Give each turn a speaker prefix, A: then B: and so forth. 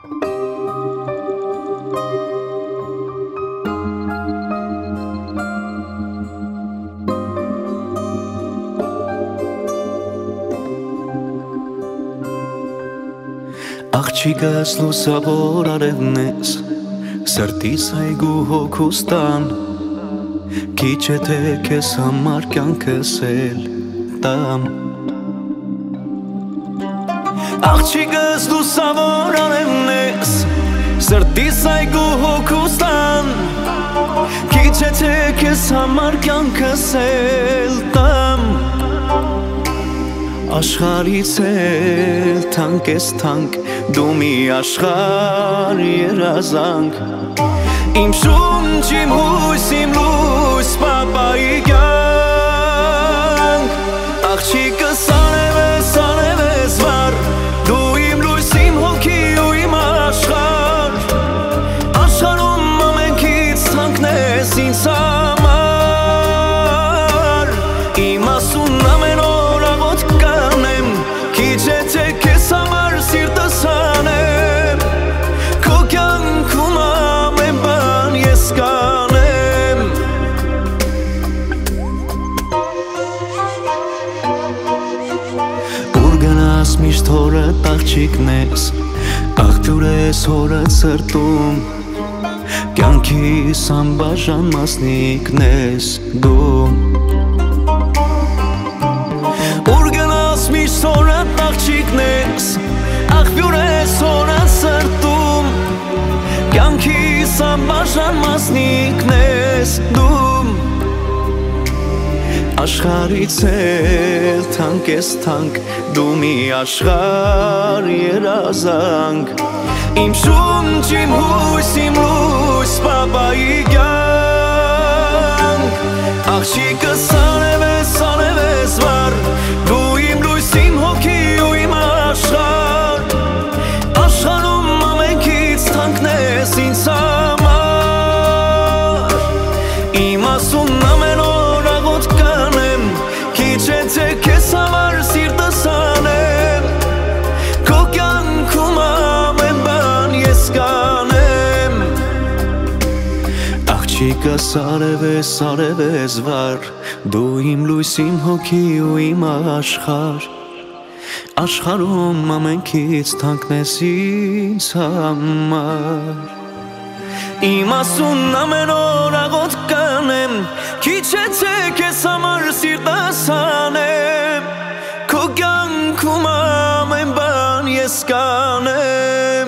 A: Աղջիկս լուսավոր արևն ես, սրտիս այգու հոգուս տան, քիչ է թե քեզ համար կյանքս էլ տամ։ Աղջիկս լուսավոր արևն ես, սրտիս այգու հոգուս տան, քիչ է թե քեզ համար կյանքս էլ տամ։ Աշխարհից էլ թանկ ես թանկ, դու մի աշխարհ երազանք, իմ շունչ, իմ հույս, իմ լույս, պապայի կյանք։ Աղջիկս արև ես վար, դու իմ լույս, իմ հոգի ու իմ աշխարհ, աշխարհում ամենքից թանկն ես ինձ համար, իմ ասուն ամեն օր աղոթք կանեմ, քիչ է թե քեզ համար սիրտս հանեմ, քո կյանքում ամեն բան ես կանեմ։ Ուր գնաս միշտ հորդ աղջիկն ես, աղբյուր ես հորդ սրտում, կյանքիս անբաժան մասնիկն ես դու։ Ուր գնաս միշտ հորդ աղջիկն ես, աղբյուր ես հորդ սրտում, կյանքիս անբաժան մասնիկն ես դու։ Աշխարհից էլ թանկ ես թանկ, դու մի աշխարհ երազանք, իմ շունչ, իմ հույս, իմ լույս, պապայի կյանք։ Աղջիկս արև ես վար, դու իմ լույս, իմ հոգի ու իմ աշխարհ, աշխարհում ամենքից թանկն ես ինձ համար, իմ ասուն ամեն օր աղոթք կանեմ, քիչ է թե քեզ համար սիրտս հանեմ, քո կյանքում ամեն բան ես կանեմ։ Աղջիկս արև ես վար, դու իմ լույս, իմ հոգի ու իմ աշխարհ, աշխարհում ամենքից թանկն ես ինձ համար, իմ ասուն ամեն օր աղոթք կանեմ, քիչ է թե քեզ համար սիրտս հանեմ, քո կյանքում ամեն բան ես կանեմ։